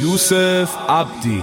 یوسف عبدی.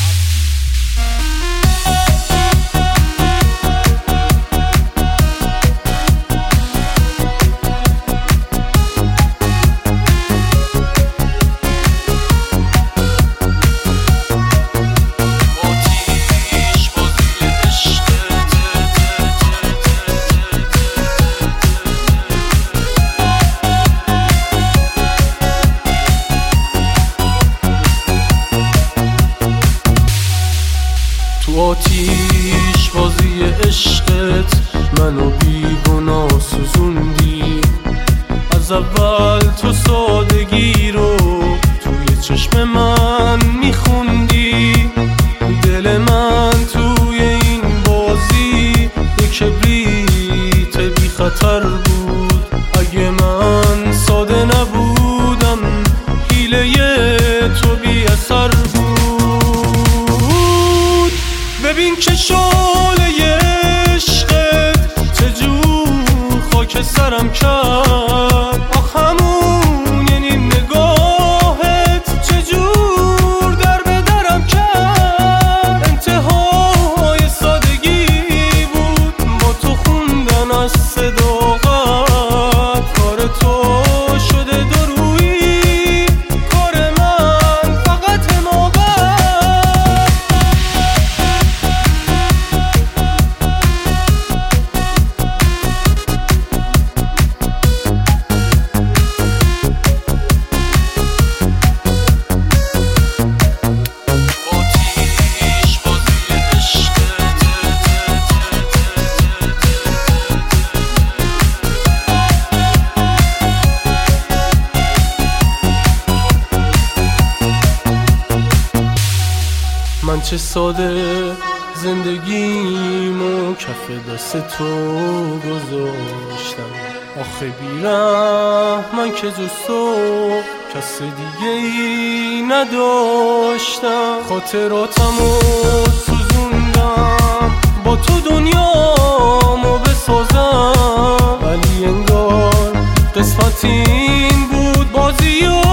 تو آتیش بازی عشقت منو بیگناه سوزوندی. از اول تو سادگی رو توی چشم من میخوندی. دل من توی این بازی یک کبریت بی خطر بود. اگه من ساده نبودم حیله تو بی اثر بود. ببین که شعله عشقت چجور خاک سرم کرد. آخ همون یعنی نگاهت چجور در به درم کرد. انتهای سادگی بود با تو خوندن از صداقت. کار تو شده دورویی، کار من فقط حماقت. من چه ساده زندگیمو کف دست تو گذاشتم. آخه بی‌رحم من که جز تو کس دیگه ای نداشتم. خاطراتمو سوزوندم با تو دنیامو بسازم. ولی انگار قسمت این بود بازی